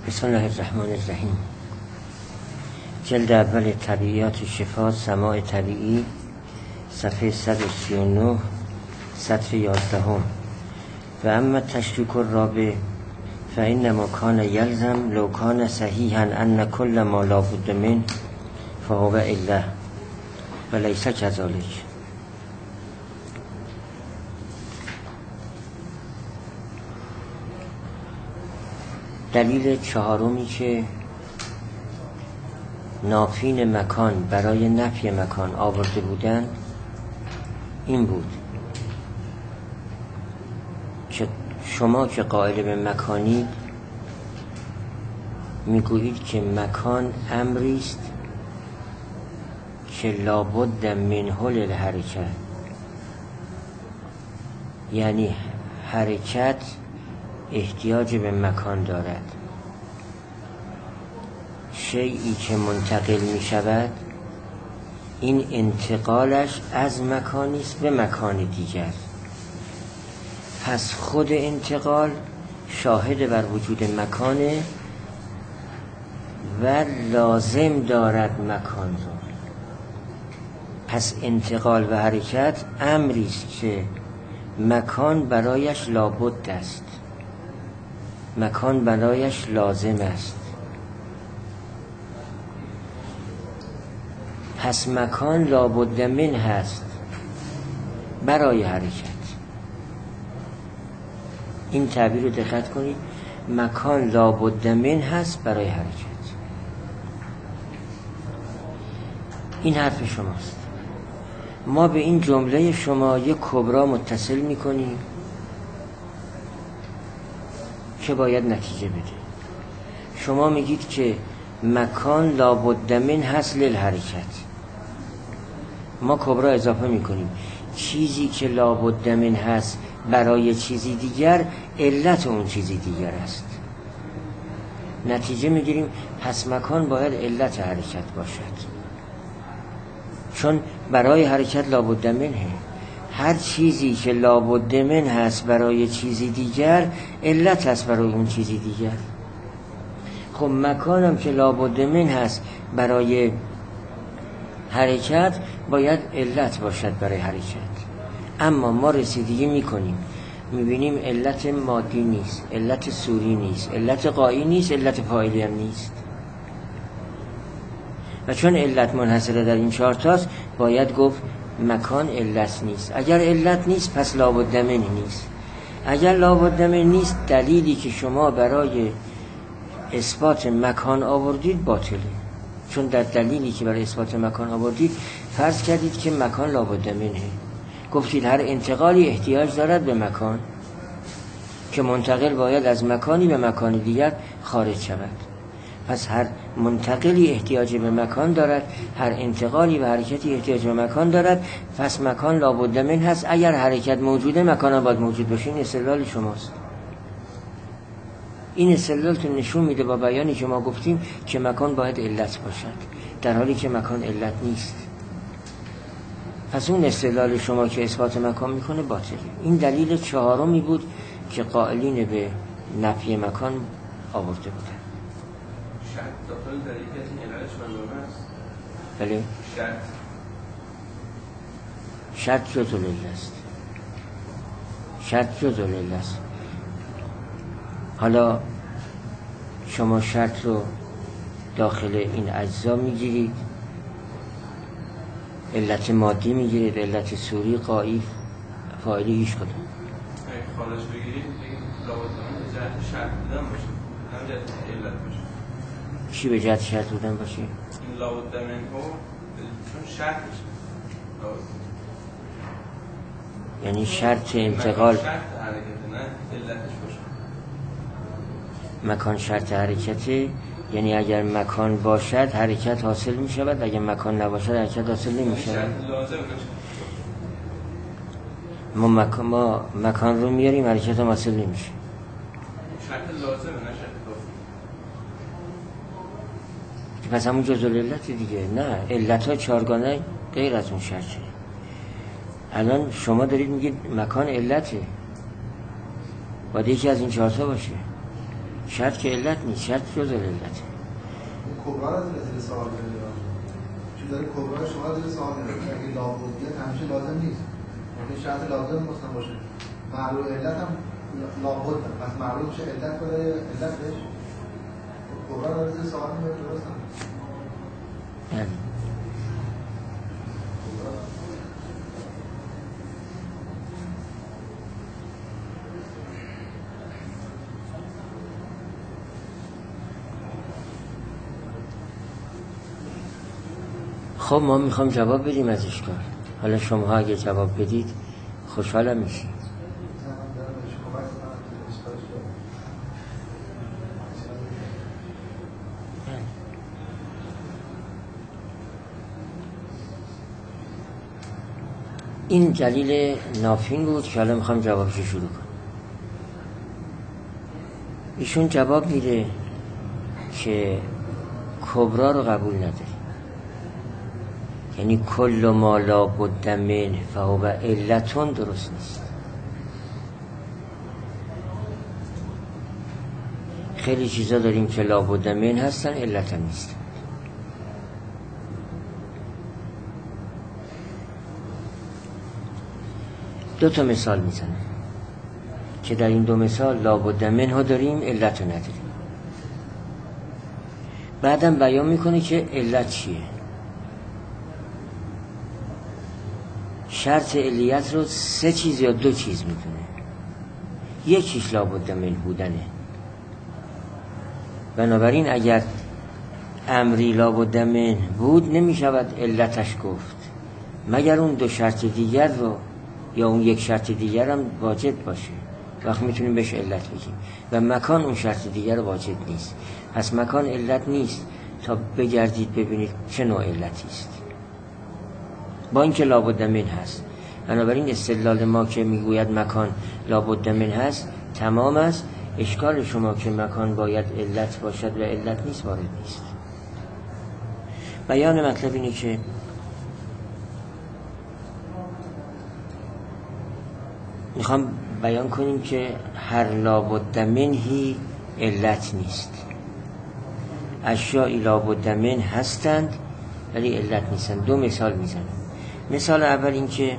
بسم الله الرحمن الرحیم. جلد اول طبیعیات شفا، سماع طبیعی، صفحه 139، سطر 11. و اما تشریک الرابع فإنما کان یلزم لو کان صحیحا ان کل ما لا بد من فهو الا و لیس کذالک. دلیل چهارمی که نافین مکان برای نفی مکان آورده بودند این بود که شما که قائل به مکانید میگویید که مکان امری است که لابد منه للحرکت، یعنی حرکت احتیاج به مکان دارد. شیئی که منتقل می شود این انتقالش از مکانی است به مکان دیگر، پس خود انتقال شاهد بر وجود مکانه و لازم دارد مکان را. پس انتقال و حرکت امری است که مکان برایش لابد است، مکان برایش لازم است. پس مکان لابد من هست برای حرکت. این تعبیر رو دقت کنید، مکان لابد من هست برای حرکت. این حرف شماست. ما به این جمله شما یک کبرا متصل میکنیم که باید نتیجه بده. شما میگید که مکان لابد من هست للحرکت، ما کبرا اضافه میکنیم چیزی که لابد من هست برای چیزی دیگر علت اون چیزی دیگر است. نتیجه میگیریم پس مکان باید علت حرکت باشد، چون برای حرکت لابد منه. هر چیزی که لابد من هست برای چیزی دیگر علت هست برای اون چیزی دیگر. خب مکانم که لابد من هست برای حرکت باید علت باشد برای حرکت. اما ما رسیدگی میکنیم میبینیم علت مادی نیست، علت صوری نیست، علت غایی نیست، علت فاعلی هم نیست. و چون علت منحصره در این چهارتاست باید گفت مکان علت نیست. اگر علت نیست پس لابد من نیست. اگر لابد من نیست دلیلی که شما برای اثبات مکان آوردید باطله، چون در دلیلی که برای اثبات مکان آوردید فرض کردید که مکان لابد منه. گفتید هر انتقالی احتیاج دارد به مکان که منتقل باید از مکانی به مکان دیگر خارج شود. پس هر منتقلی احتیاج به مکان دارد، هر انتقالی و حرکتی احتیاج به مکان دارد، پس مکان لابد من هست. اگر حرکت موجوده مکان هم باید موجود باشه. این استدلال شماست. این استدلال تو نشون میده با بیانی که ما گفتیم که مکان باید علت باشد در حالی که مکان علت نیست. پس اون استدلال شما که اثبات مکان میکنه باطله. این دلیل چهارمی بود که قائلین به نفی مکان آورده بودن. شرط داخل در یکی از این علالش منظومه است؟ بله؟ شرط جزء العله است. شرط جزء العله است. حالا شما شرط رو داخل این اجزا میگیرید، علت مادی میگیرید، علت صوری، غایی، فاعلی، هیچ کدوم. خارج بگیرید لابد من جهت شرط بودن باشه، هم جهت علت باشه. چی به جهت شرط بودن باشه؟ این لابد من ها چون شرط میشه، یعنی شرط انتقال، شرط حرکت نه علتش باشه. مکان شرط حرکته، یعنی اگر مکان باشد حرکت حاصل می شود، اگر مکان نباشد حرکت حاصل نمی شود. شرط لازم نشه. ما مکان رو میاریم حرکت هم حاصل نمیشه. شرط لازمه نه شرط کافی. پس همون جزء العلت دیگه. نه، علت ها چهارگانه غیر از اون شرطه. الان شما دارید میگید مکان علته، باید یکی از این چهارتا باشه. شرط که علت نیست، شرط جز علت. کبرا را زیر سوال میبرم، چون داره کبرا شما زیر سوال میبرم، اگه لابدیت همیشه لازم نیست، ممکن شرط لازم مثلا باشه، معلول علت هم لابد، پس معلول میشه علت برای علتش. کبرا را زیر سوال میبرم، درست هم خب ما میخوام جواب بدیم از اشکال. حالا شما اگه جواب بدید خوشحالم میشیم. این دلیل نافین بود که حالا میخوام جوابش شروع کنم. ایشون جواب میده که کبرا رو قبول نداره، یعنی کل ما لا بد منه فهو علتون درست نیست. خیلی چیزا داریم که لا بد منه هستن علت هم نیستن. دو تا مثال میزنم که در این دو مثال لا بد منه ها داریم، علت رو نداریم. بعدم بیان میکنه که علت چیه. شرط علیت رو 3 چیز یا 2 چیز میدونه. یکیش لابد من بودنه، بنابراین اگر امری لابد من بود نمیشود علتش گفت مگر اون 2 شرط دیگر رو یا اون 1 شرط دیگر هم واجب باشه، وقت میتونیم بهش علت بگیم. و مکان اون شرط دیگر واجب نیست، پس مکان علت نیست تا بگردید ببینید چه نوع علتی است، با اینکه لابد من هست. بنابراین استدلال ما که میگوید مکان لابد من هست تمام است. اشکال شما که مکان باید علت باشد و علت نیست وارد نیست. بیان مطلب اینه که میخوام بیان کنیم که هر لابد منهی علت نیست. اشیاء لابد من هستند ولی علت نیستن. 2 مثال میزنم. مثال اول این که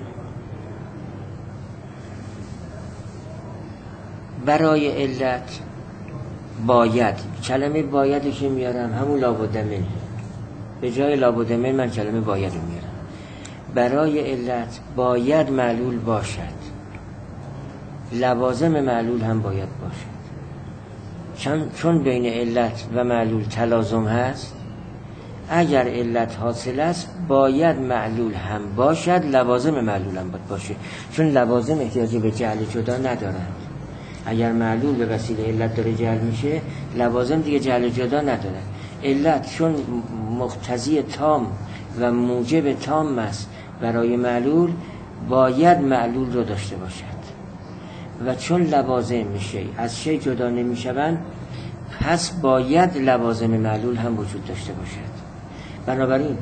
برای علت باید، کلمه باید که میارم همون لابد من، به جای لابد من کلمه باید رو میارم. برای علت باید معلول باشد، لوازم معلول هم باید باشد. چون بین علت و معلول تلازم هست، اگر علت حاصل است باید معلول هم باشد، لوازم معلول هم باید باشه، چون لوازم احتیاجی به جعل جدا ندارند. اگر معلول به وسیله علت داره جعل میشه، لوازم دیگه جعل جدا نداره. علت چون مقتضی تام و موجب تام است برای معلول، باید معلول رو داشته باشد. و چون لوازم شی از شی جدا نمیشوند، پس باید لوازم معلول هم وجود داشته باشد. بنابراین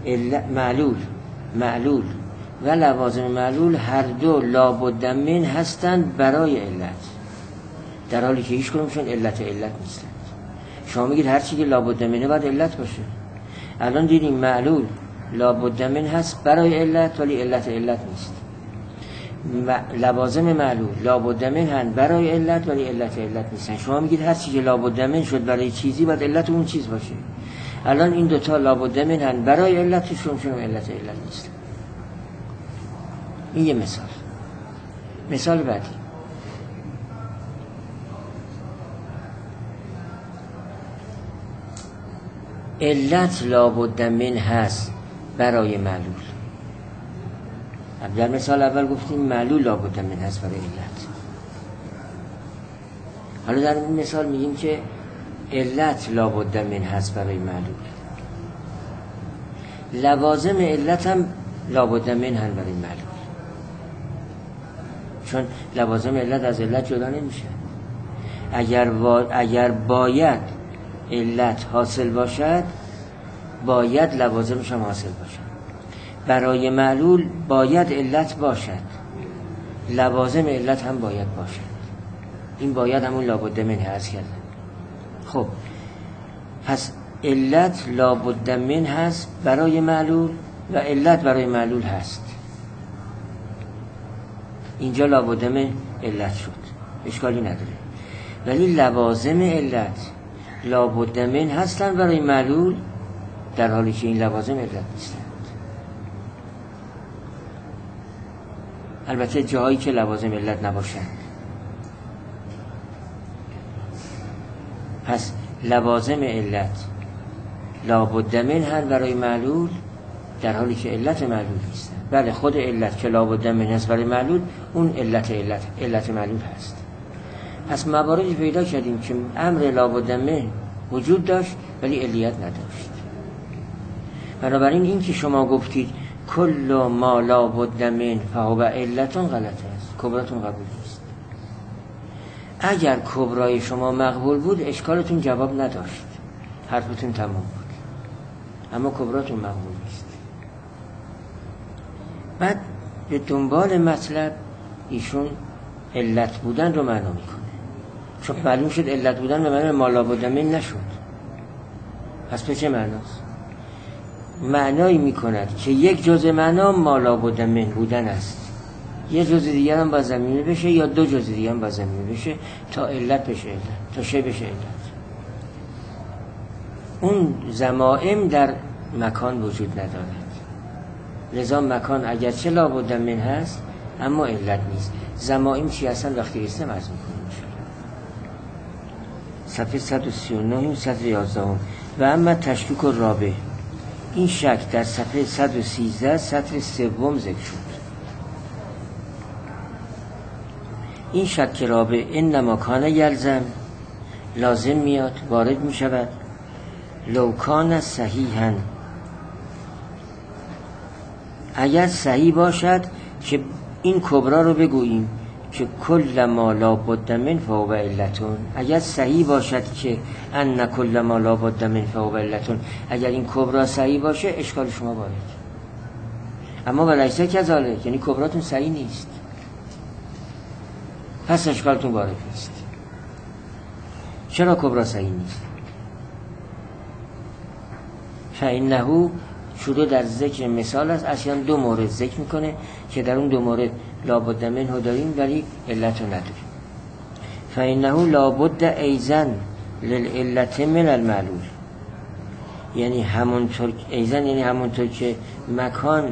معلول و لوازم معلول هر دو لابد من هستند برای علت، در حالی که هیچ کدومشون علت نیستند. شما میگید هر چیزی که لابد منه باید علت باشه. الان دیدیم معلول لابد من هست برای علت ولی علت نیست. لوازم معلول لابد من هست برای علت ولی علت نیستن. شما میگید هر چیزی که لابد من شد برای چیزی باید علت اون چیز باشه. الان این 2 تا لابد من هست برای علتشون علت نیست. این یه مثال. مثال بعدی، علت لابد من هست برای معلول. در مثال اول گفتیم معلول لابد من هست برای علت. حالا در این مثال میگیم که علت لابد من هست برای معلول، لوازم علت هم لابد من هست برای معلول، چون لوازم علت از علت جدا نمیشه. اگر باید علت حاصل باشد، باید لوازمش هم حاصل باشد. برای معلول باید علت باشد، لوازم علت هم باید باشد. این باید همون لابد من هست کرد. خب پس علت لابد من هست برای معلول و علت برای معلول هست. اینجا لابد من علت شد، اشکالی نداره. ولی لوازم علت لابد من هستن برای معلول، در حالی که این لوازم علت نیستند. البته جاهایی که لوازم علت نباشند. پس لوازم علت لابد من هست برای معلول، در حالی که علت معلول نیستند. بله خود علت که لابد من هست برای معلول، اون علت معلول هست. پس مواردی پیدا کردیم که امر لابد من وجود داشت ولی علیت نداشت. بنابراین این که شما گفتید کل ما لابد من فهو علتون غلط است، کبراتون قبول نیست. اگر کبرای شما مقبول بود اشکالتون جواب نداشت، حرفتون تمام بود، اما کبراتون مقبول نیست. بعد به دنبال مطلب ایشون علت بودن رو معنا میکنه، چون معلوم شد علت بودن به معنی ما لابد من نشد. پس به چه معناست؟ معنایی میکند که یک جزء معنا ما لابد من بودن است، یه جزء دیگر هم باید ضمیمه بشه یا دو جزء دیگر هم باید ضمیمه بشه تا علت بشه علت، تا شی بشه علت. اون ضمائم در مکان وجود ندارد، لذا مکان اگرچه لابد من هست اما علت نیست. ضمائم چی هستن وقتی رسیدم عرض میکنیم صفحه 139 سطر 11. و اما تشکیک الرابع، این شک در صفحه 113 سطر 3 ذکر شد. این شک رابع انما کان یلزم، لازم میاد، وارد میشود. لو کان صحیحا، اگر صحیح باشد که این کبرا رو بگوییم که کل ما لابد من فهو علتون، اگر صحیح باشد که ان کل ما لابد من فهو علتون، اگر این کبرا صحیح باشه اشکال شما وارد. اما ولیس کذالک، یعنی کبراتون صحیح نیست، پس اشکالتون وارد نیست. چرا کبرا صحیح نیست؟ فإنه شروع در ذکر مثال است، اصلا دو مورد ذکر میکنه که در اون دو مورد لابد منه داریم ولی علت رو نداریم. فإنه لابد ایزن للعلت من المعلول، یعنی همونطور ایزن یعنی همونطور که مکان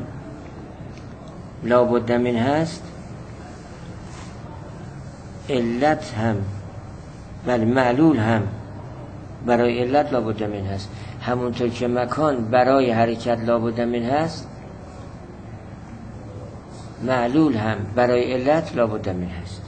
لابد من هست، علت هم بله معلول هم برای علت لابد من هست. همونطور که مکان برای حرکت لابد من هست، معلول هم برای علت لابد من هست.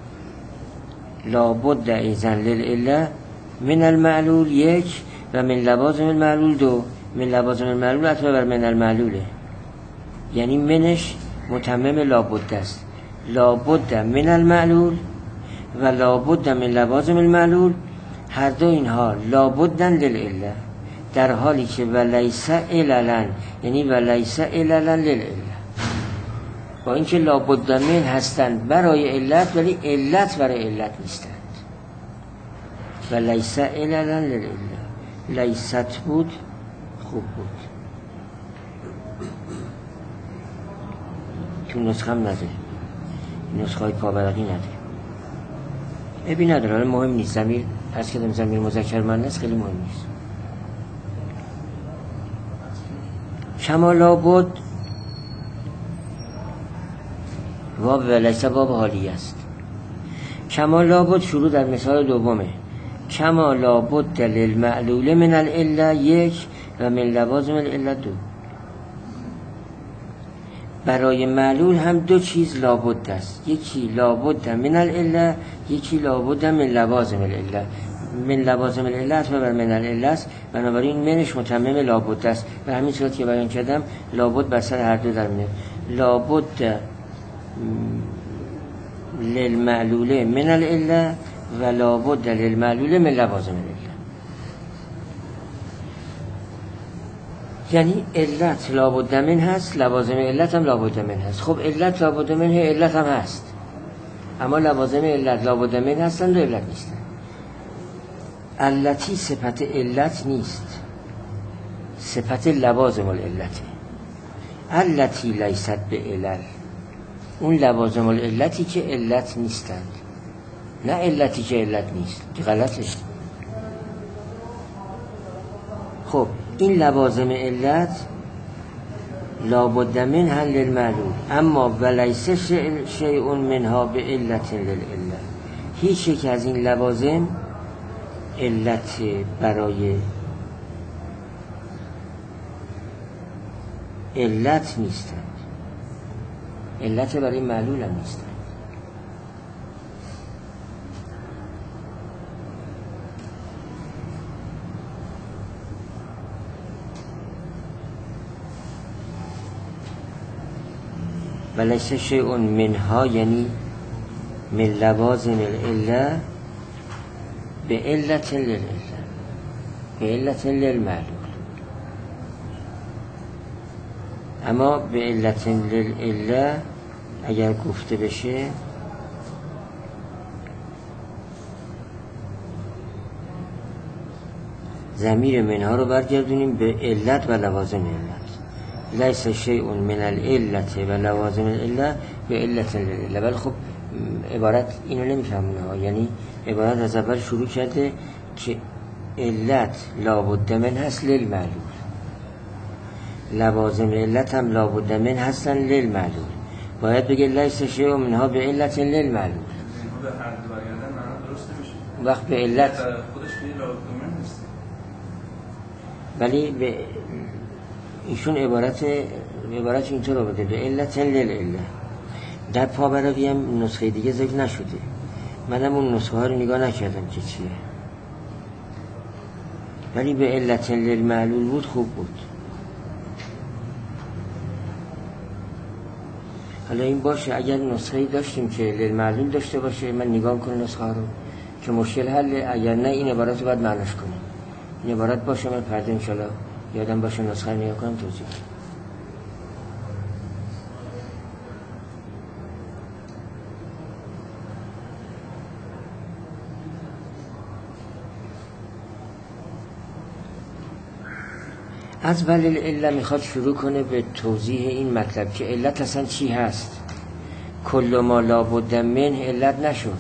لابد ایزن للعله من المعلول یک و من لوازم المعلول دو. من لوازم المعلول عطفه بر من المعلوله، یعنی منش متمم لابد است. لابد من المعلول و لابد من لوازم المعلول، هر دو اینها لابدن للعله، در حالی که ولیس عللا، یعنی ولیس عللا للعله، با اینکه لابد من هستند برای علت ولی علت برای علت نیستند. ولیس عللا للعله، لیست بود خوب بود، تو نسخه هم نداره، نسخه های پاورقی نداره، ابی نداره، مهم نیست. ضمیر پس کردم ضمیر مذکر مؤنث خیلی مهم نیست. کما لابد واب ولیس واب حالی است. کما لابد شروع در مثال دومه. کما لابد للمعلول من العله یک و من لوازم العله دو. برای معلول هم دو چیز لابد است، یکی لابد من العله، یکی لابد من لوازم العله. من لوازم العله عطفه بر من العله است، بنابراین منش متمم لابد است. به همین صورت که بیان کردم لابد بر سر هر دو در میاد. لابد للمعلول من العله و لابد للمعلول من لوازم العله، یعنی علت لابد من هست، لوازم علت هم لابد من هست. خب علت لابد من علت هم هست، اما لوازم علت لابد من هستند و علت نیستند. علتی صفت علت نیست، صفت لوازم العلته. علتی لیست به علل، اون لوازم العلتی که علت نیستند، نه علتی که علت نیست، که غلطه. خب این لوازم علت لابد منها للمعلول، اما ولیس شیء منها به علت للعله، هیچ یک از این لوازم علت برای علت نیستند، علت برای معلول هم نیستند. ولیس شیء منها یعنی من لوازم العله به علت للعله، به علت للمعلول. اما به علت للعله اگر گفته بشه ضمیر منها رو برگردونیم به علت و لوازم علت. لیس شیء من العلت و لوازم العله به علت للعله. ولی خب عبارت اینو نمیفهمونه، یعنی عبارت از اول شروع کرده که علت لابد من هست للمعلول، لوازم علت هم لابد من هستن للمعلول. باید بگه لیس شیء منها به علت للمعلول. به هر دو برگردن معنا درست نمیشه. وقت به علت خودش به لابد من نیست. ولی به ایشون عبارت اینطور آورده به علت للعله. در پابراوی هم نسخه دیگه ذکر نشده، منم اون نسخه ها رو نگاه نکردم که چیه، ولی به علت للمعلول بود خوب بود. حالا این باشه، اگر نسخه‌ای داشتیم که للمعلول داشته باشه من نگاه کنم نسخه ها رو که مشکل حل، اگر نه این عبارت رو باید معناش کنیم. این عبارت باشه من فردا انشالله یادم باشه نسخه رو نگاه کنم توضیح. از ولی العله میخواد شروع کنه به توضیح این مطلب که علت اصلا چی هست. کل ما لابد من علت نشد،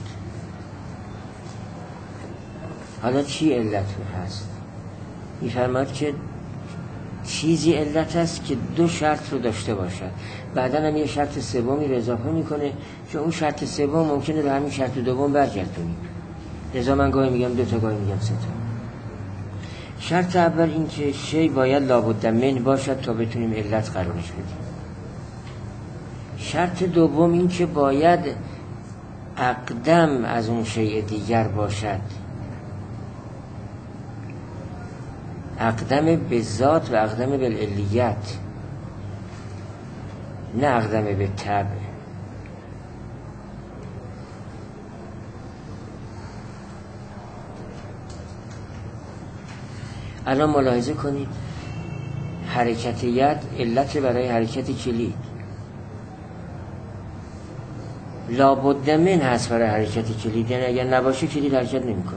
حالا چی علت هست؟ میفرماید که چیزی علت هست که دو شرط رو داشته باشد، بعدا هم یه شرط سومی رو اضافه میکنه که اون شرط سوم ممکنه به همین شرط دوم برگردونیم. لذا من گاهی میگم دو تا، گاهی میگم سه تا. شرط اول این که شی باید لابد من باشد تا بتونیم علت قرارش بدیم. شرط دوم این که باید اقدم از اون شیء دیگر باشد، اقدم به ذات و اقدم به علیت، نه اقدم به تبع. الان ملاحظه کنید حرکت ید علت برای حرکت کلید، لابد من هست برای حرکت کلید، یعنی اگر نباشه کلید حرکت نمیکنه.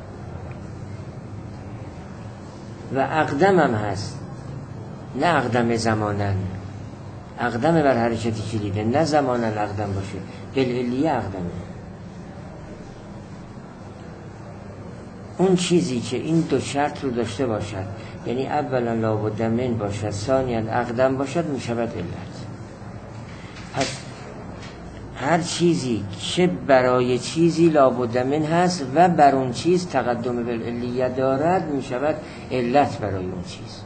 و اقدم هم هست، نه اقدم زمانن، اقدم بر حرکت کلیده، نه زمانن اقدم باشه، بالعلیه اقدمه. اون چیزی که این دو شرط رو داشته باشد، یعنی اولا لابد من باشد، ثانیا اقدم باشد، میشود علت. پس هر چیزی که برای چیزی لابد من هست و بر اون چیز تقدم بالعلیه دارد میشود علت برای اون چیز.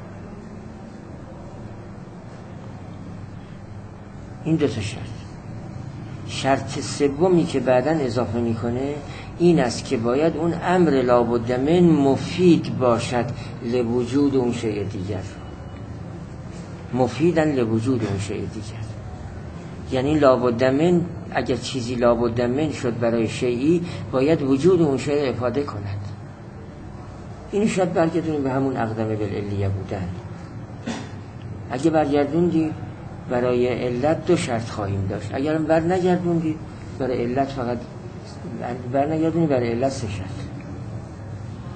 این دو تا شرط سومی که بعداً اضافه میکنه این است که باید اون امر لابد من مفید باشد لوجود اون شیء دیگر، مفیدن لوجود اون شیء دیگر. یعنی لابد من، اگر چیزی لابد من شد برای شیئی باید وجود اون شیء افاده کند. این شاید برگردونیم به همون اقدم بالعلیه بودن. اگه برگردوندی برای علت دو شرط خواهیم داشت، اگر بر نگردوندی برای علت فقط برنگردونی برای علت سه شرط.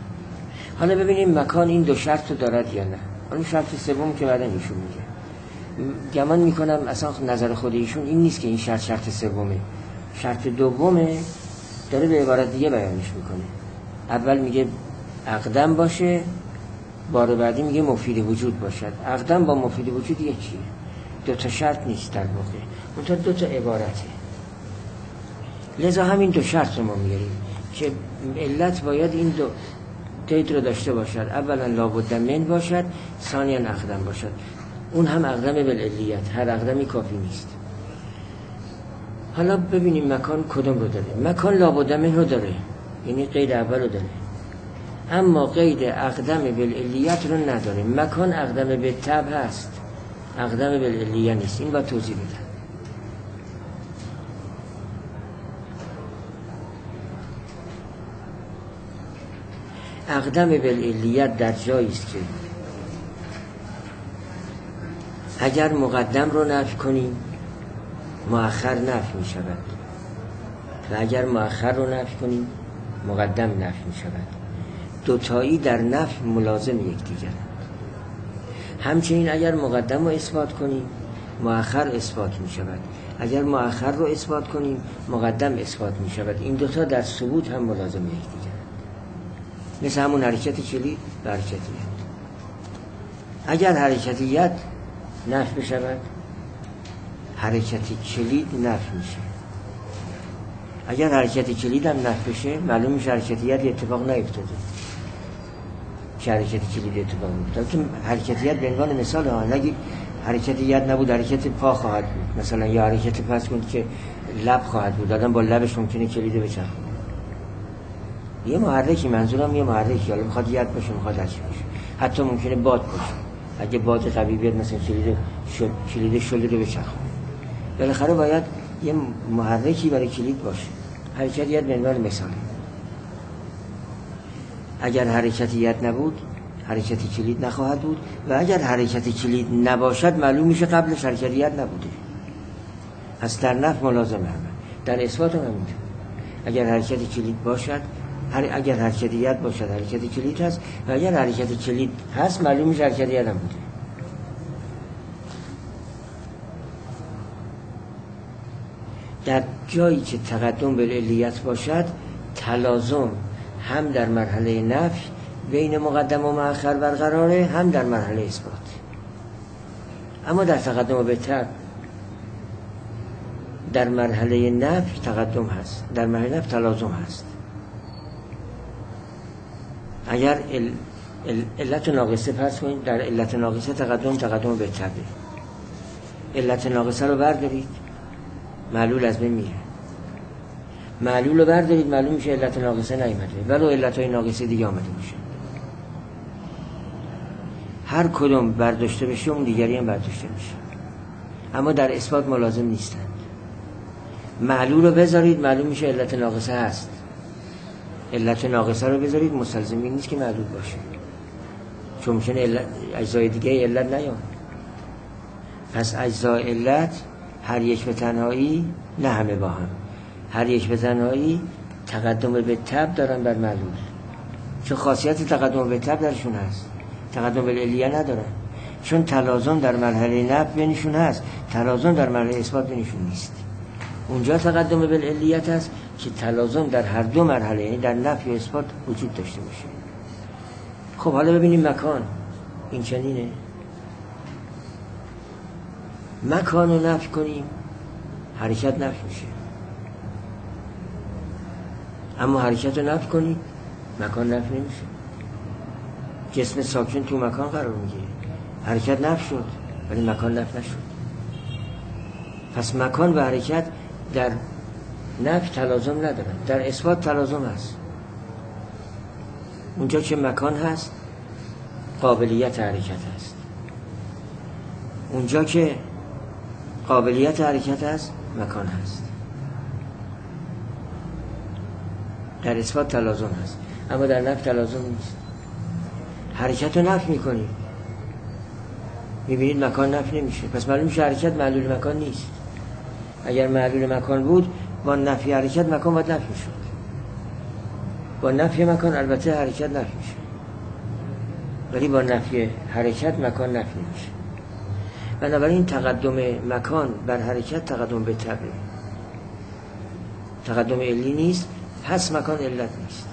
حالا ببینیم مکان این دو شرط رو دارد یا نه. اون شرط سوم که بعدن ایشون میگه، گمان میکنم اصلا نظر خود ایشون این نیست که این شرط سومه، شرط دومه، داره به عبارت دیگه بیانش میکنه. اول میگه اقدم باشه، بار بعدی میگه مفید وجود باشد. اقدم با مفید وجود یکیه، دو تا شرط نیست در واقع، منتها دو تا عبارته. لذا همین دو شرط رو ما میاریم که علت باید این دو قید رو داشته باشد. اولا لابد من باشد، ثانیا اقدم باشد. اون هم اقدم بالعلیت، هر اقدمی کافی نیست. حالا ببینیم مکان کدوم رو داره. مکان لابد من رو داره، یعنی قید اول رو داره، اما قید اقدم بالعلیت رو نداره. مکان اقدم بالطبع هست، اقدم بالعلیه نیست. این باید توضیح بدم. اقدم بالعلیت در جایی است که اگر مقدم رو نفی کنیم مؤخر نفی می شود و اگر مؤخر رو نفی کنیم مقدم نفی می شود. دوتایی در نفی ملازم یکدیگرند. همچنین اگر مقدم رو اثبات کنیم مؤخر اثبات می شود، اگر مؤخر رو اثبات کنیم مقدم اثبات می شود. این دوتا در ثبوت هم ملازم یکدیگرند، مثل همون حرکت کلید و حرکتیت. اگر حرکتیت نفی بشود حرکت کلید نفی میشه. اگر حرکت کلید هم نفی بشه معلوم میشه حرکتیت اتفاق نیفتاده که حرکت کلید اتفاق میفته. که حرکتیت به عنوان مثال اگه حرکتیت نبود حرکت پا خواهد بود مثلا، یا حرکت پس کنید که لب خواهد بود، آدم با لبش ممکنه کلید بچرخونه. یه محرکی، منظورم یه محرکی، حالا میخواد ید باشه میخواد هرچی باشه، حتی ممکنه باد باشه. اگه باد قوی بیاد مثلا کلید شل رو بچرخونه، بالاخره باید یه محرکی برای کلید باشه. حرکتیت به عنوان مثال. اگر حرکتیت نبود حرکت کلید نخواهد بود و اگر حرکت کلید نباشد معلوم میشه قبلش حرکتیت نبوده. پس در نفی ملازم همه، در اثبات هم همینطور. اگر حرکت کلید باشد اگر حرکتیت باشد حرکت کلید هست و اگر حرکت کلید هست معلوم میشه حرکتیت هم بوده. در جایی که تقدم بالعلیت باشد تلازم هم در مرحله نفی بین مقدم و مؤخر برقراره، هم در مرحله اثبات. اما در تقدم بالطبع در مرحله نفی تقدم هست، در مرحله نفی تلازم هست. اگر علت ناقصه فرض کنید، در علت ناقصه تقدم بالطبع. علت ناقصه رو بردارید معلول از بین میره، معلول رو بردارید معلوم میشه علت ناقصه نیامده، ولو علتهای ناقصه دیگه آمده میشه. هر کدوم برداشته بشه اون دیگری هم برداشته میشه، اما در اثبات ملازم نیستند. معلول رو بذارید معلوم میشه علت ناقصه هست، علت ناقصه رو بذارید مستلزم این نیست که معلول باشه، چون ممکنه اجزای دیگه علت نیام. پس اجزای علت هر یک به تنهایی، نه همه با هم، هر یک به تنهایی تقدم به طبع دارن بر معلول، چون خاصیت تقدم به طبع درشون هست، تقدم به علیه ندارن. چون تلازم در مرحله نفی بینشون هست، تلازم در مرحله اثبات بینشون نیست. اونجا تقدم به علیت هست که تلازم در هر دو مرحله، یعنی در نفی و اثبات وجود داشته باشه. خب حالا ببینیم مکان این چنینه. مکان رو نفی کنیم حرکت نفی میشه، اما حرکت رو نفی کنیم مکان نفی نمیشه. جسم ساکن تو مکان قرار میگیره، حرکت نفی شد ولی مکان نفی نشد. پس مکان و حرکت در نفی تلازم ندارن، در اثبات تلازم هست. اونجا که مکان هست قابلیت حرکت هست، اونجا که قابلیت حرکت هست مکان هست. در اثبات تلازم هست اما در نفی تلازم نیست. حرکت رو نفی میکنیم میبینید مکان نفی نمیشه، پس معلوم میشه حرکت معلول مکان نیست. اگر معلول مکان بود با نفی حرکت مکان باید نفی میشد، با نفی مکان البته حرکت نفی میشه. ولی با نفی حرکت مکان نفی میشه. بنابراین تقدم مکان بر حرکت تقدم به طبع، تقدم علی نیست، پس مکان علت نیست.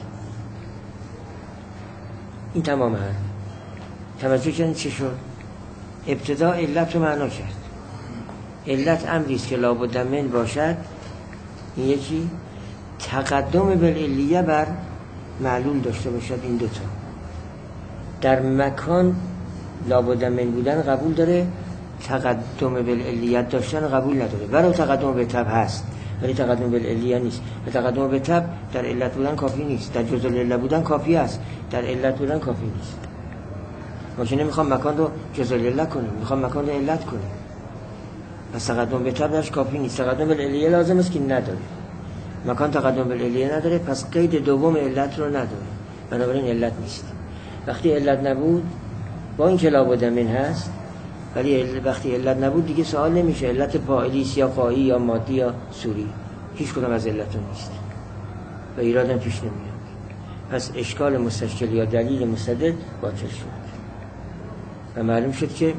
این تمام هست. توجه کردین چه شد؟ ابتدا علت رو معنا کرد. علت امری است که لابد من باشد. این یکی تقدم بالعلیه بر معلول داشته باشد. این دوتا در مکان لابد من بودن قبول داره، تقدم بالعلیت داشتن قبول نداره. برای تقدم به طبع هست ولی تقدم بالعلیه نیست. و تقدم به طبع در علت بودن کافی نیست، در جزء العله بودن کافی است، در علت بودن کافی نیست. ما که نمیخوام مکان رو جزء العله کنیم، میخوام مکان رو علت کنیم. پس تقدم به طبع درش کافی نیست. تقدم بالعلیه لازم است که نداره. مکان تقدم بالعلیه نداره، پس قید دوم علت رو نداره، بنابراین علت نیست. وقتی علت نبود با این که لابد من هست، ولی وقتی علت نبود دیگه سوال نمیشه علت فاعلی است یا قایی یا مادی یا صوری، هیچ کدام از علت نیست و ایرادم پیش نمیاد. پس اشکال مستشکل یا دلیل مستدل باطل شد و معلوم شد که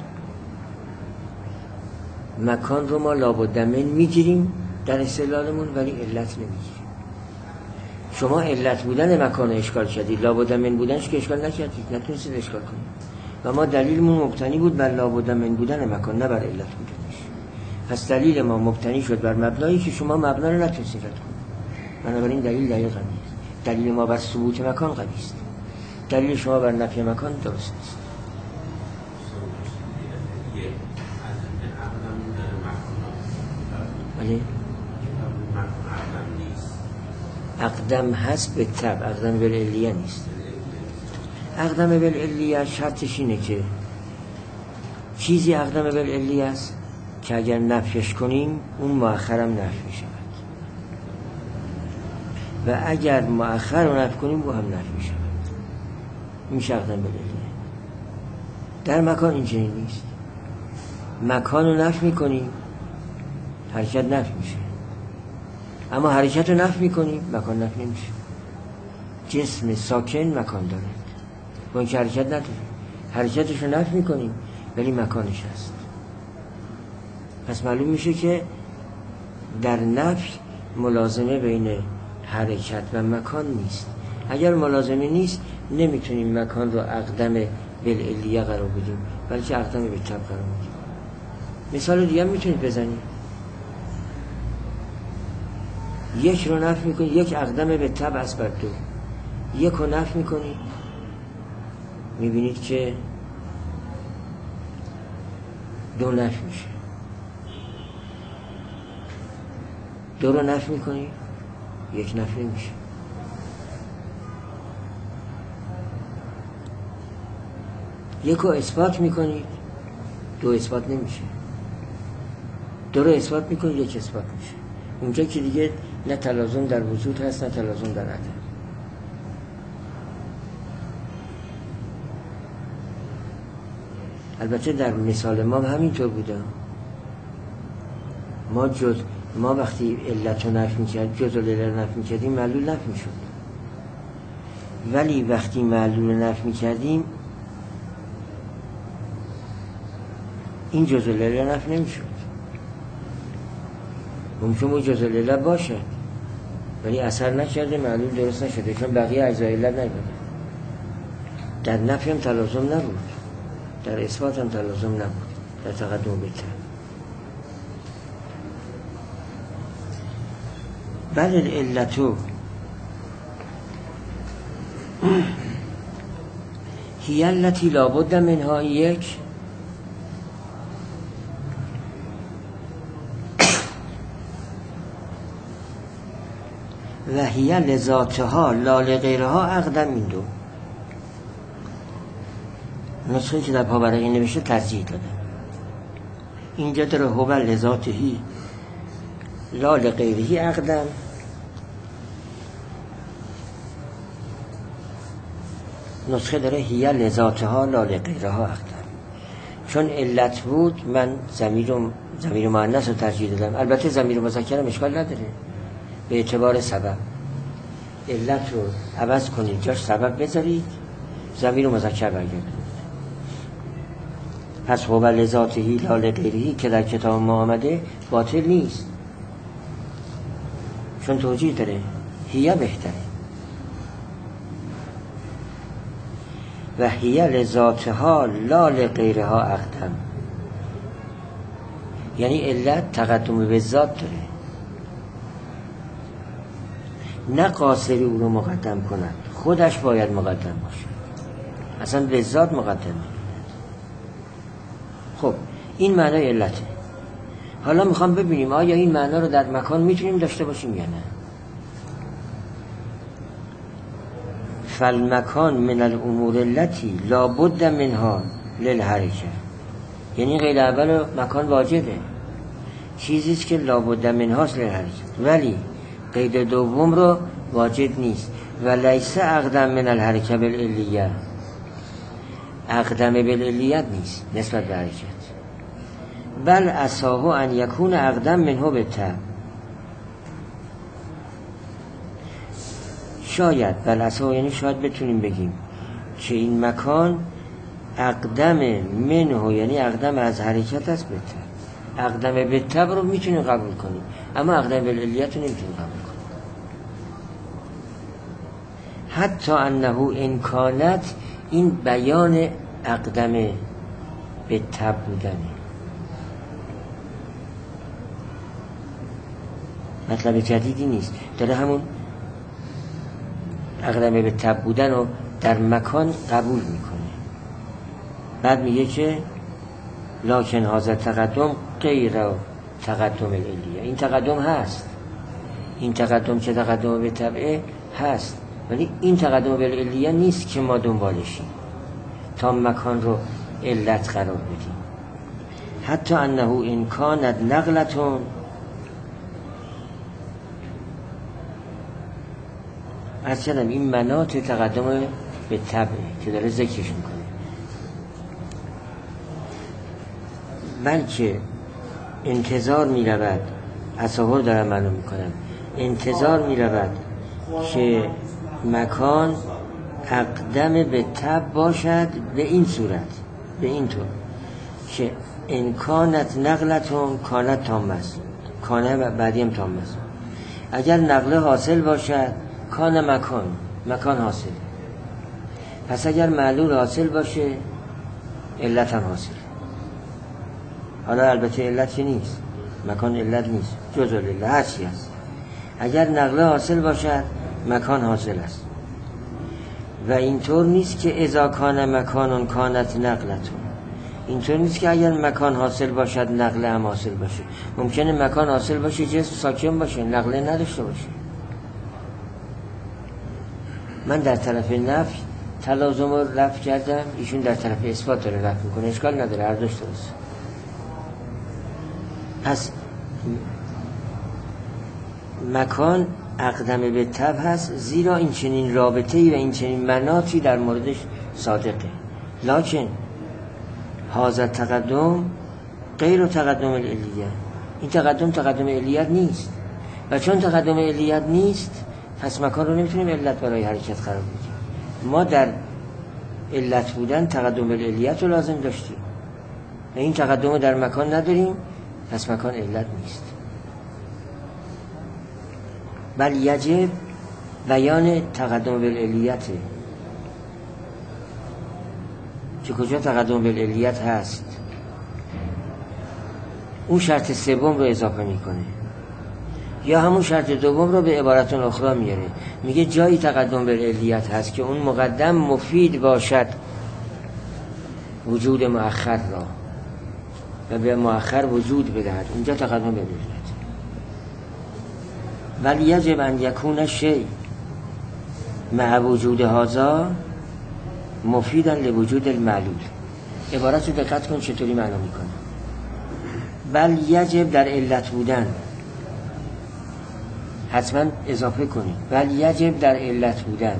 مکان رو ما لابد من میگیریم در استدلالمون ولی علت نمیگیریم. شما علت بودن مکان رو اشکال کردید، لابد من بودنش که اشکال نکردید، نتونستید اشکال کنید. و ما دلیلمون مبتنی بود بر لابد من بودن مکان، نه بر علت بودنش. پس دلیل ما مبتنی شد بر مبنایی که شما مبنا رو نتونستید رد کنید. بنابراین دلیل قوی نیست. دلیل ما بر ثبوت مکان قوی است، دلیل شما بر نفی مکان درست است. ولی اقدم هست به طبع، اقدم بالعلیه نیست. اقدم بالعلیه شرطش اینه که چیزی اقدم بالعلیه است که اگر نفیش کنیم اون مؤخرم نفی می شود و اگر مؤخر رو نفی کنیم او هم نفی می شود. میشه اقدم بالعلیه. در مکان اینجوری نیست. مکان رو نفی می کنیم حرکت نفی میشه، اما حرکت رو نفی میکنیم مکان نفی نمیشه. جسم ساکن مکان داره با اینکه حرکت نداره، حرکتش رو نفی میکنیم ولی مکانش هست. پس معلوم میشه که در نفی ملازمه بین حرکت و مکان نیست. اگر ملازمه نیست نمیتونیم مکان رو اقدم بالعلیه قرار بدیم بلکه اقدم به طبع قرار بدیم. مثال دیگه میتونید بزنید. یک رو نفی میکنی، یک اقدم به طبع است بر دو. یک رو نفی میکنی میبینید که دو نفی میشه. دو رو نفی میکنی یک نفی میشه. یک رو اثبات میکنی دو اثبات نمیشه. دو رو اثبات میکنی یک اثبات میشه. اونجا که دیگه نه تلازم در وجود هست نه تلازم در عدم. البته در مثال ما همینطور بوده. ما وقتی علت رو نفی می‌کردیم، جزء العله رو نفی می‌کردیم، معلول نفی می‌شد. ولی وقتی معلول رو نفی می‌کردیم این جزء العله نفی نمی‌شد. ممکنه جزء العله باشه ولی اثر نکرده، معلول درست نشده چون بقیه اجزای علت نبوده. در نفی هم تلازم نبود، در اثبات هم تلازم نبود، در تقدم به طبع. بل العلتو هی التی لابد منها یک و هی لذاتها لا لغیرها اقدم. این دو نسخه که در پاورقی نوشته ترجیح داده. اینجا داره هو لذاتهی لا لغیرهی اقدم، نسخه داره هی لذاتها لا لغیرها اقدم. چون علت بود من ضمیر مؤنث رو ترجیح دادم. البته ضمیر مذکر اشکال نداره به اعتبار سبب. علت رو عوض کنید جاش سبب بذارید ضمیر مذکر برگرده. پس هو لذاته لا لغیره که در کتاب ما آمده باطل نیست، چون توجیه داره. هیه بهتره و هیه لذاتها لا لغیرها اقدم، یعنی علت تقدم به ذات داره، نه قاصری او رو مقدم کند، خودش باید مقدم باشه، اصلا به ذات مقدم میکنه. خب این معنای علته. حالا میخوام ببینیم آیا این معنا رو در مکان میتونیم داشته باشیم یا نه. فالمکان من الامور التي لا بد منها للحرکه، یعنی قید اول مکان واجده، چیزیست که لا بد منهاست للحرکه، ولی قید دوم رو واجد نیست. و لیس اقدم من الحرکه بالعلیه، اقدم بالعلیت نیست نسبت به حرکت، بل عساه ان یکون اقدم منه بالطبع. شاید بل عساه یعنی شاید بتونیم بگیم که این مکان اقدم منه، یعنی اقدم از حرکت است بالطبع. اقدم بالطبع رو میتونیم قبول کنیم، اما اقدم بالعلیت رو نمیتونیم قبول کنیم. حتی انه امکانت، این بیان اقدم بالطبع بودنه، مطلب جدیدی نیست، داره همون اقدم بالطبع بودن رو در مکان قبول میکنه. بعد میگه که لکن هذا تقدم غیر تقدم العلیه، این تقدم هست، این تقدم که تقدم بالطبع هست، ولی این تقدم بالعلیه نیست که ما دنبالشیم تا مکان رو علت قرار بدیم. حتی انه ان کانت نقلتون، از کردم این مناط تقدم به طبع که داره ذکرش میکنه، بلکه انتظار میرود، اصحاب دارم معلوم میکنم، انتظار میرود که مکان اقدم به طبع باشد به این صورت، به این طور که انکانت نقلتون کانت تام است، کانه بعدیم تام است. اگر نقله حاصل باشد کان مکان، مکان حاصل. پس اگر معلول حاصل باشه علت هم حاصل. حالا البته علت که نیست، مکان علت نیست، جزء علت هرچی است. اگر نقله حاصل باشد مکان حاصل است. و اینطور نیست که اذا کان مکانون کانت نقلتون، اینطور نیست که اگر مکان حاصل باشد نقله هم حاصل باشه. ممکنه مکان حاصل باشه جسم ساکن باشه نقله نداشته باشه. من در طرف نفی تلازم رو رفع کردم، ایشون در طرف اثبات داره رفع میکنه، اشکال نداره، هر دوش درست. پس مکان اقدم به طبع هست، زیرا این چنین رابطه‌ای و این چنین مناطی در موردش صادقه. لکن هذا تقدم غیر تقدم العلیه، این تقدم علیت نیست، و چون تقدم علیت نیست پس مکان رو نمیتونیم علت برای حرکت قرار بدیم. ما در علت بودن تقدم العلیت رو لازم داشتیم و این تقدم رو در مکان نداریم، پس مکان علت نیست. بل یجب بیان تقدم بالعلیته، که کجا تقدم بالعلیت هست اون شرط سوم رو اضافه میکنه، یا همون شرط دوم رو به عبارت اخرى میاره، میگه جایی تقدم بالعلیت هست که اون مقدم مفید باشد وجود مؤخر را و به مؤخر وجود بدهد، اونجا تقدم بالعلیت. ولی یجب ان یکون شیء مع وجود هذا مفیدا لوجود المعلول. عبارت رو دقت کن چطوری معنا میکنه. بل یجب در علت بودن، حتما اضافه کنید، بل یجب در علت بودن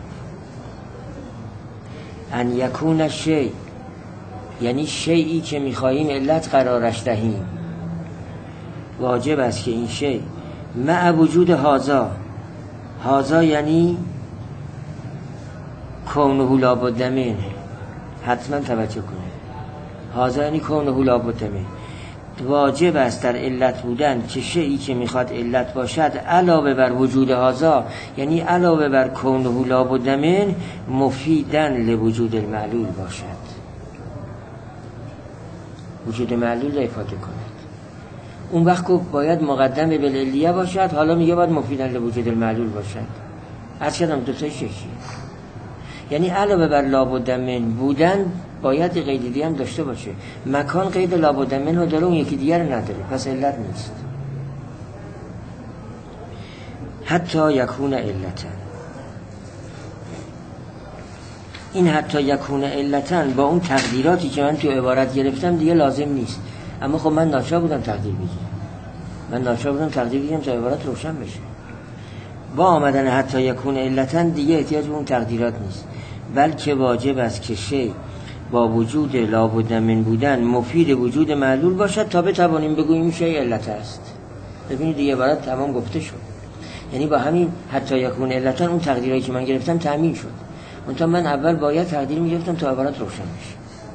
ان یکون شیء، یعنی شیئی که میخواییم علت قرارش دهیم، واجب است که این شیء مع وجود هذا، هذا یعنی کونه لابد منه، حتما توجه کنید. هذا یعنی کونه لابد منه، واجب است در علت بودن که شیئی که میخواد علت باشد علاوه بر وجود هذا، یعنی علاوه بر کونه لابد منه، مفیدن لوجود المعلول باشد، وجود معلول را افاده کند. اون وقت باید مقدم بالعلیه باشد، حالا میگه باید مفیدن لوجود المعلول باشد. عرض کردم دو تای شکلی، یعنی علاوه بر لابد من بودن باید قید دیگه هم داشته باشه. مکان قید لابد من رو داره، اون یکی دیگر نداره، پس علت نیست. حتی یکون علتن، این حتی یکون علتن با اون تقدیراتی که من تو عبارت گرفتم دیگه لازم نیست. اما خب من ناچار بودم تقدیر بگیرم تا عبارت روشن بشه. با آمدن حتی یکون علتن دیگه احتیاج به اون تقدیرات نیست، بلکه واجب است که شی با وجود لابد من بودن مفید وجود معلول باشد تا بتوانیم بگوییم شی علت است. ببینید دیگه عبارت تمام گفته شد. یعنی با همین حتی یکون علتن اون تقدیرایی که من گرفتم تأمین شد. منتها من اول باید تقدیر میگرفتم تا عبارت روشن بشه.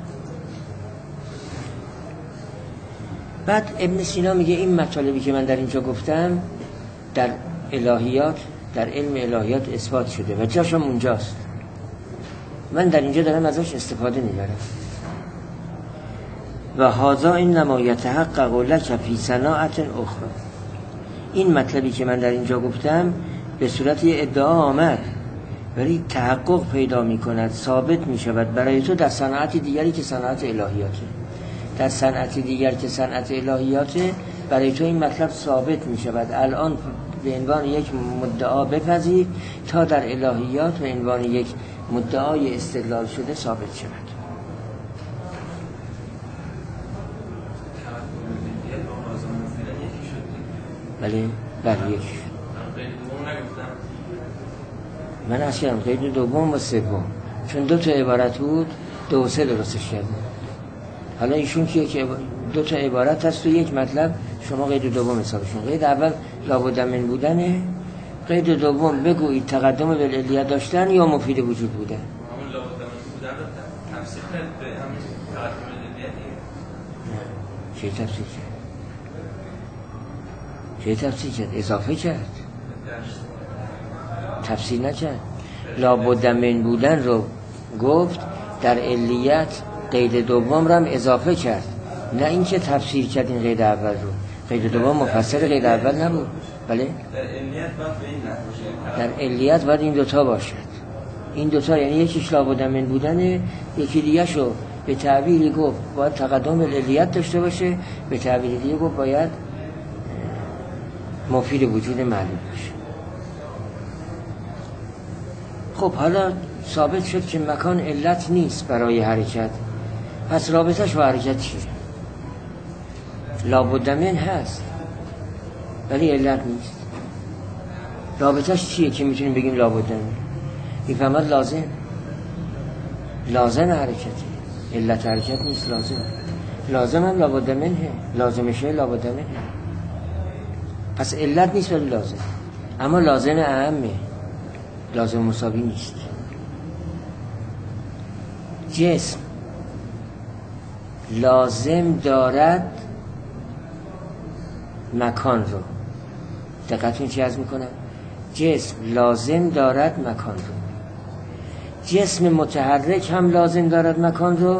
بعد ابن سینا میگه این مطالبی که من در اینجا گفتم در الهیات، در علم الهیات اثبات شده و جاشم اونجاست. من در اینجا دارم ازش استفاده میبرم. و هذا انما یتحقق لک فی صناعة اخرى. این مطلبی که من در اینجا گفتم به صورت یه ادعا آمد، ولی تحقق پیدا میکند، ثابت میشود برای تو در صنعت دیگری که صنعت الهیاته. در صنعت دیگر که صنعت الهیاته برای تو این مطلب ثابت میشود. الان به عنوان یک مدعا بپذیر تا در الهیات به عنوان یک مدعای استدلال شده ثابت شود. بله یکی شد. من اصلا قید دوم و سوم، چون دو تا عبارت بود 2 و 3 درستش کردم. حالا ایشون که دو تا عبارت هست تو یک مطلب، شما قید دوم حسابشون. قید اول لابد من بودنه، قید دوم بگویید تقدم بالعلیه داشتن یا مفید وجود بودن. همون لابد من بودن رو تفسیر کرد به همین تقدم بالعلیه دیگه. چه تفسیر کرد؟ اضافه کرد، تفسیر نکرد. لابد من بودن رو گفت، در علیت قید دوم رو هم اضافه کرد، نه اینکه تفسیر کرد این قید اول رو. قید دوم مفسر قید اول نبود. بله در علیت باید این دوتا باشد. این دوتا یعنی یکیش لابد من بودنه، یکی دیگه شو به تعبیری گفت باید تقدم علیت داشته باشه، به تعبیری دیگه گفت باید مفید وجود معلوم باشه. خب حالا ثابت شد که مکان علت نیست برای حرکت، پس رابطش با حرکت چیه؟ لابد من هست ولی علت نیست. رابطش چیه که میتونیم بگیم لابد من؟ میفهمد لازم حرکتی، علت حرکت نیست، لازم هم لابد منه، لازمشه لابد منه. پس علت نیست ولی لازم، اما لازم اهمه، لازم مساوی نیست. جسم لازم دارد مکان رو. دقتون چی عرض میکنم؟ جسم لازم دارد مکان رو. جسم متحرک هم لازم دارد مکان رو،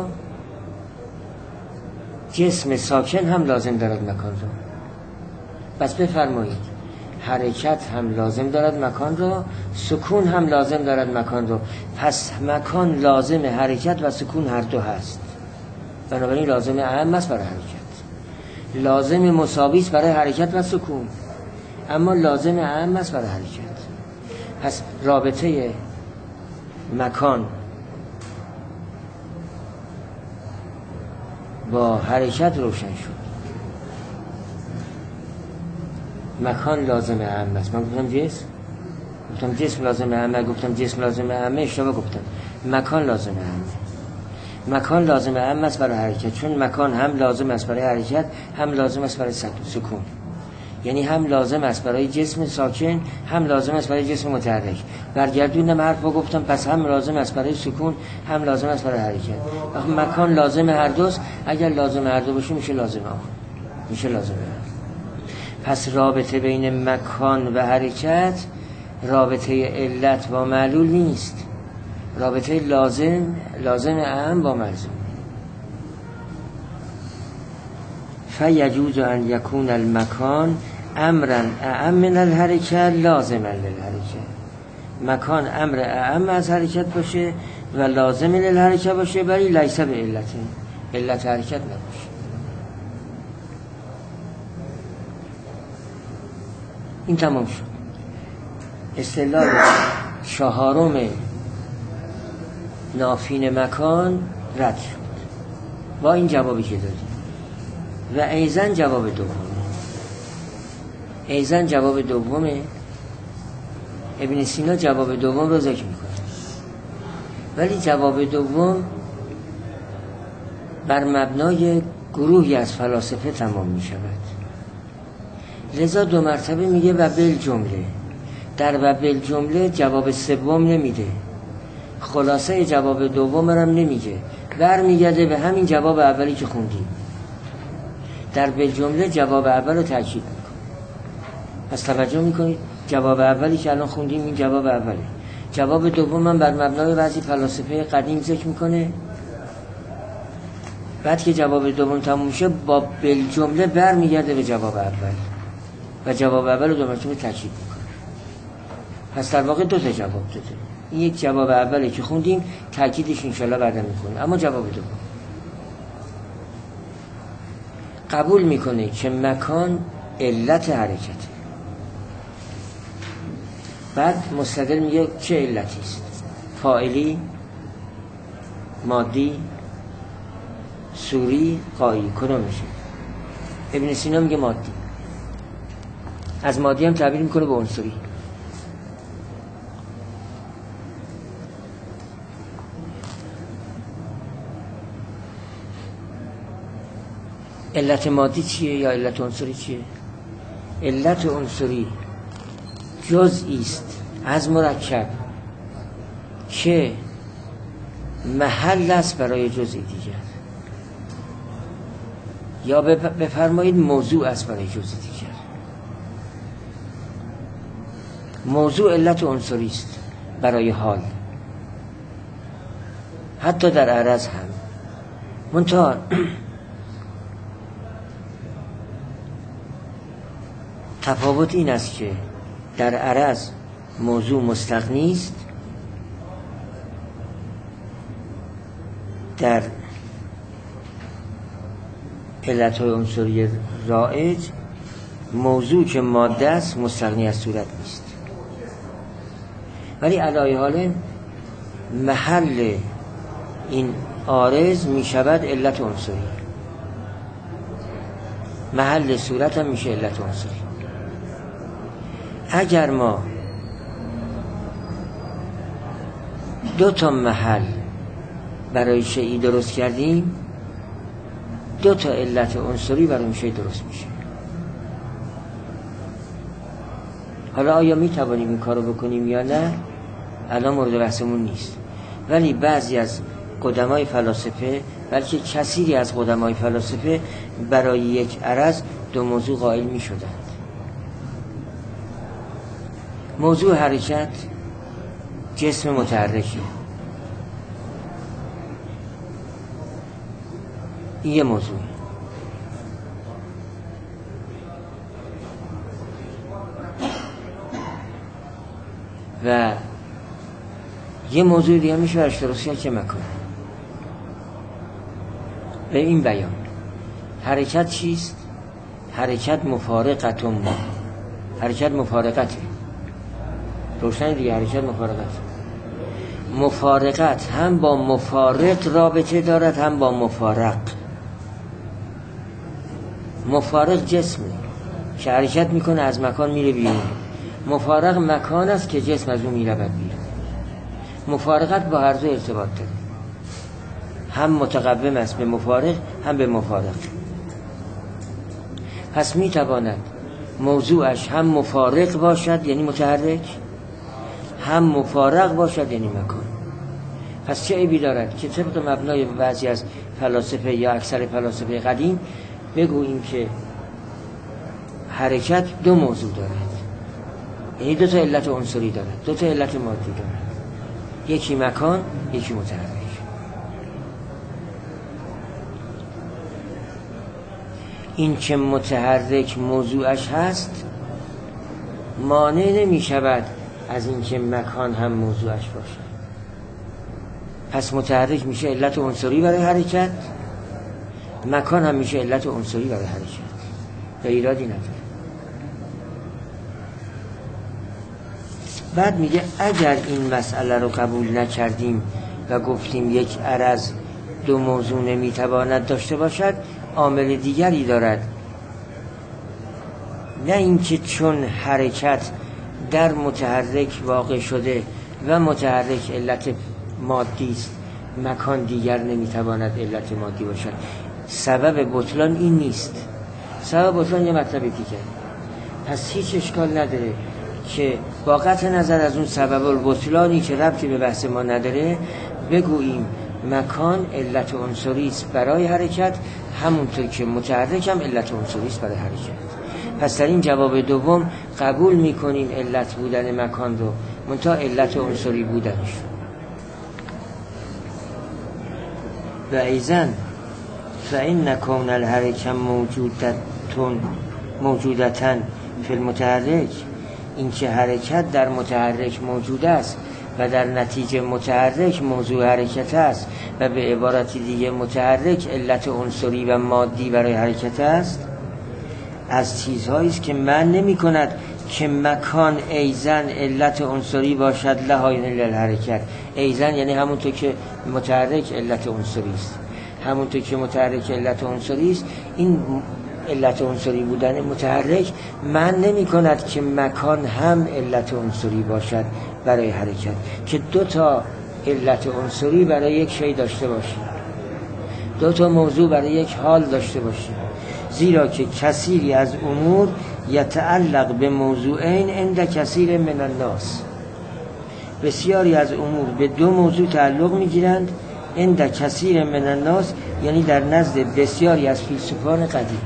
جسم ساکن هم لازم دارد مکان رو. بس بفرمایید حرکت هم لازم دارد مکان رو، سکون هم لازم دارد مکان رو. پس مکان لازم حرکت و سکون هر دو هست. بنابراین لازم اهم است برای حرکت، لازم مساوی است برای حرکت و سکون، اما لازم اهم است برای حرکت. پس رابطه مکان با حرکت روشن شد. مکان لازم اهم است. من گفتم جسم لازم اهم، گفتم جسم لازم اهم، اشتباه گفتم. مکان لازم اهم. مکان لازم اهم است برای حرکت، چون مکان هم لازم است برای حرکت هم لازم است برای سکون. یعنی هم لازم است برای جسم ساکن، هم لازم است برای جسم متحرک. برگردوندم حرفا گفتم پس هم لازم است برای سکون، هم لازم است برای حرکت. وقتی مکان لازم هر دوست، اگر لازم هر دو باشه میشه لازم آن، میشه لازم هر. پس رابطه بین مکان و حرکت رابطه علت با معلول نیست، رابطه لازم اعم با ملزوم. فیجوز ان یکون المکان امرا اعم من الحرکت لازما للحرکت. مکان امر اعم از حرکت باشه و لازم للحرکت باشه، ولی لیس به علت حرکت نباشه. این تمام شد. اصطلاح چهارم نافین مکان رد شد با این جوابی که دادیم. و ایزن جواب دومه ابن سینا جواب دوم رو ذکر میکنه، ولی جواب دوم بر مبنای گروهی از فلاسفه تمام می شود. لذا 2 مرتبه میگه و بالجمله. در و بالجمله جواب سوم نمیده، خلاصه جواب دوم هم نمیگه، برمیگرده به همین جواب اولی که خوندیم. در بالجمله جواب اول رو تاکید میکنه. پس توجه میکنید جواب اولی که الان خوندیم این جواب اوله. جواب دوم من بر مبنای بعضی فلاسفه قدیم ذکر میکنه، بعد که جواب دوم تموم میشه با بالجمله برمیگرده به جواب اول و جواب اول رو 2 مرتبه تاکید میکنه. پس در واقع 2 تا جواب داده. این یک جواب اولی که خوندیم، تاکیدش انشالله بعدا میکنه. اما جواب دوم قبول میکنه که مکان علت حرکته. بعد مستدل میگه چه علتی است؟ فاعلی، مادی، صوری، غایی، کدوم میشه؟ ابن سینا میگه مادی. از مادی هم تعبیر میکنه به عنصری. علت مادی چیه یا علت عنصری چیه؟ علت عنصری جزئی است از مرکب که محل است برای جزء دیگر، یا بفرمایید موضوع است برای جزء دیگر. موضوع علت عنصری است برای حال، حتی در عرض هم. منتها تفاوت این است که در عرض موضوع مستغنی است، در علتهای عنصری رایج موضوع که ماده است مستغنی از صورت نیست. ولی علی حال محل این عارض می شود علت عنصری، محل صورت هم میشه علت عنصری. اگر ما 2 تا محل برای شیئی درست کردیم، 2 تا علت عنصری برای شیئی درست میشه. حالا آیا میتوانیم این کارو بکنیم یا نه الان مورد بحثمون نیست، ولی بعضی از قدمای فلاسفه، بلکه کثیری از قدمای فلاسفه برای یک عرض 2 موضوع قائل میشدند. موضوع حرکت جسم متحرکی، این یه موضوع. و یه موضوع دیگه میشه برش درست کرد که مکان. به این بیان حرکت چیست؟ حرکت مفارقت ما، حرکت مفارقته، روشن دیگه. حرکت مفارقت هم با مفارق رابطه دارد هم با مفارق. مفارق جسمه که حرکت میکنه از مکان میره بیرون، مفارق مکان است که جسم از اون میره بیرون. مفارقت با هر دو ارتباط داره، هم متقوم است به مفارق هم به مفارق. پس میتواند موضوعش هم مفارق باشد یعنی متحرک، هم مفارق باشد یعنی مکان. پس چه عیبی دارد که طبق مبنای بعضی از فلاسفه یا اکثر فلاسفه قدیم بگوییم که حرکت دو موضوع دارد، یعنی دو تا علت عنصری دارد، دو تا علت مادی دارد، یکی مکان یکی متحرک. این که متحرک موضوعش هست مانع نمی شود از این که مکان هم موضوعش باشد. پس متحرک میشه علت عنصری برای حرکت، مکان هم میشه علت عنصری برای حرکت، به ایرادی نداره. بعد میگه اگر این مسئله رو قبول نکردیم و گفتیم یک عرض دو موضوع نمیتواند داشته باشد، عامل دیگری دارد، نه اینکه چون حرکت در متحرک واقع شده و متحرک علت مادی است مکان دیگر نمیتواند علت مادی باشد. سبب بطلان این نیست. سبب بطلان یه مطلب دیگه. پس هیچ اشکال نداره که با قطع نظر از اون سبب البطلانی که ربطی به بحث ما نداره بگوییم مکان علت عنصری است برای حرکت، همونطور که متحرک هم علت عنصری است برای حرکت. پس در این جواب دوم قبول میکنیم علت بودن مکان رو، منتها علت عنصری بودنش. و ایزن فإن کون الحرکت موجودتن فی المتحرک، این که حرکت در متحرک موجود است و در نتیجه متحرک موضوع حرکت است و به عبارتی دیگه متحرک علت عنصری و مادی برای حرکت است، از چیزهایی است که معنی نمی کند که مکان ایزن علت عنصری باشد لهای للحرکت. ایزن یعنی همونطور که متحرک علت عنصری است، همونطور که متحرک علت عنصری است، این علت عنصری بودن متحرک معنی نمی کند که مکان هم علت عنصری باشد برای حرکت، که دو تا علت عنصری برای یک شی داشته باشیم، دو تا موضوع برای یک حال داشته باشیم. زیرا که کثیری از امور یتعلق به موضوعین عند کثیر من الناس، بسیاری از امور به دو موضوع تعلق میگیرند عند کثیر من الناس، یعنی در نزد بسیاری از فیلسوفان قدیم.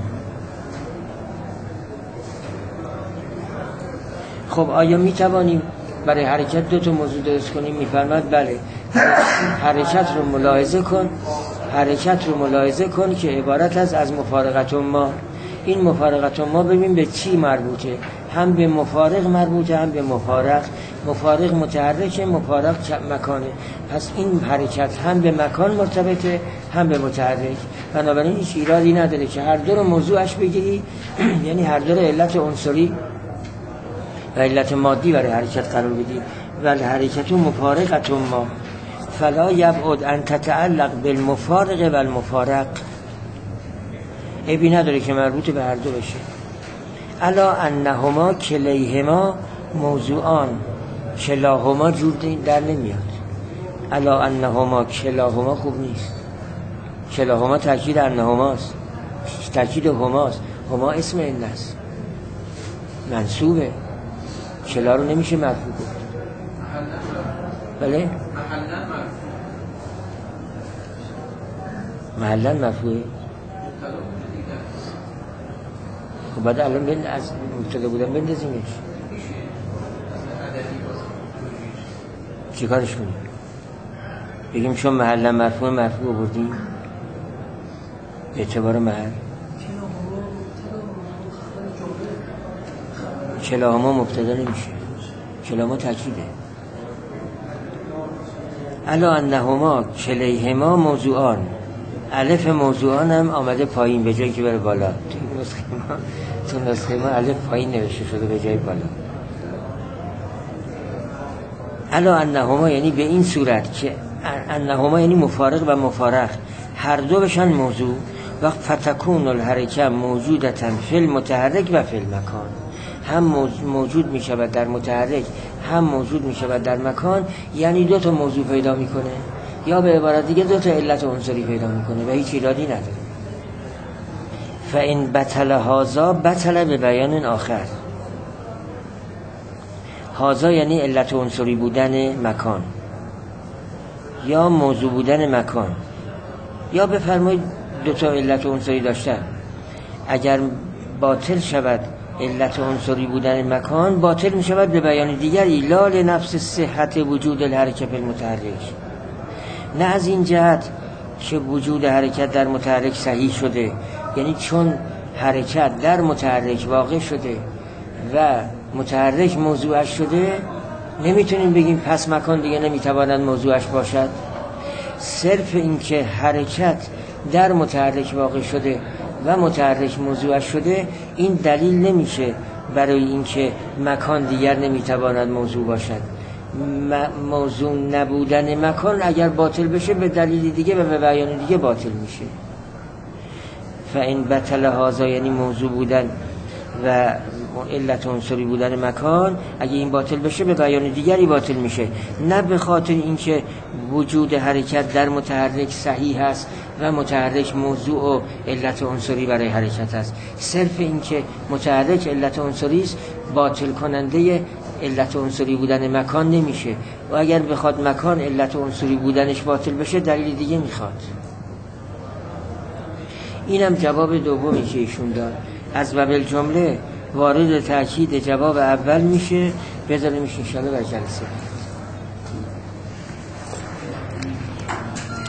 خب آیا میتوانیم برای حرکت دو تا موضوع درست کنیم؟ میفرماد بله. حرکت رو ملاحظه کن، حرکت رو ملاحظه کن که عبارت از مفارقت ما. این مفارقت ما ببین به چی مربوطه؟ هم به مفارق مربوطه هم به مفارق. مفارق متحرکه، مفارق مکانه. پس این حرکت هم به مکان مرتبطه هم به متحرک. بنابراین هیچ ایرادی نداره که هر دو رو موضوعش بگیری، یعنی هر دو رو علت عنصری و علت مادی برای حرکت قرار بدی. ولی حرکت مفارقت ما فلا یبعد ان تتعلق بالمفارق و المفارق، عیبی نداره که مربوط به هر دو بشه. الا انهما کلیهما موضوعان، کلاهما جور در نمیاد. الا انهما کلاهما خوب نیست، کلاهما تاکید انهماست، تاکید هماست. هما اسم این است، منصوبه، کلا رو نمیشه مرفوع کنه. بله محلا مرفوعه. خب بعد الان بین از مبتدا بودن بندازیمش، چی کارش کنیم؟ بگیم چون محلا مرفوع بردیم به اعتبار محل. کلاهما مبتدا نمیشه، کلاهما تاکیده. الا انهما کلیهما موضوعان، الف موضوعان هم آمده پایین به جایی که بره بالا. تو نسخه ما الف پایین نوشته شده به جای بالا. الا انهما یعنی به این صورت که انهما یعنی مفارق و مفارق هر دو بشن موضوع، وقت فتکون الحرکه موجودتن فی المتحرک و فی المکان، هم موجود می شود در متحرک هم موجود می شود در مکان، یعنی دو تا موضوع پیدا می کنه، یا به عبارت دیگه دو تا علت عنصری پیدا می کنه و هیچ ایرادی نداره. فإن بطل هذا بطل به بیان آخر. هذا یعنی علت عنصری بودن مکان یا موضوع بودن مکان، یا بفرمایید دو تا علت عنصری داشتن. اگر باطل شود علت عنصری بودن مکان، باطل می شود به بیان دیگری، لا لنفس صحت وجود الحرکت المتحرک، نه از این جهت که وجود حرکت در متحرک صحیح شده، یعنی چون حرکت در متحرک واقع شده و متحرک موضوعش شده نمیتونیم بگیم پس مکان دیگه نمیتواند موضوعش باشد. صرف این که حرکت در متحرک واقع شده و متحرک موضوعش شده، این دلیل نمیشه برای اینکه مکان دیگر نمیتواند موضوع باشد. موضوع نبودن مکان اگر باطل بشه به دلیل دیگه و به بیان دیگه باطل میشه. فإن بطل هذا یعنی موضوع بودن و علت عنصری بودن مکان، اگه این باطل بشه به بیان دیگری باطل میشه، نه به خاطر اینکه وجود حرکت در متحرک صحیح است و متحرک موضوع و علت عنصری برای حرکت است. صرف اینکه متحرک علت عنصری است باطل کننده علت عنصری بودن مکان نمیشه، و اگر بخواد مکان علت عنصری بودنش باطل بشه دلیل دیگه میخواد. اینم جواب دومی که ایشون داد. از باب جمله وارد تأکید جواب اول میشه، بذاریمش انشاءالله بر جلسه.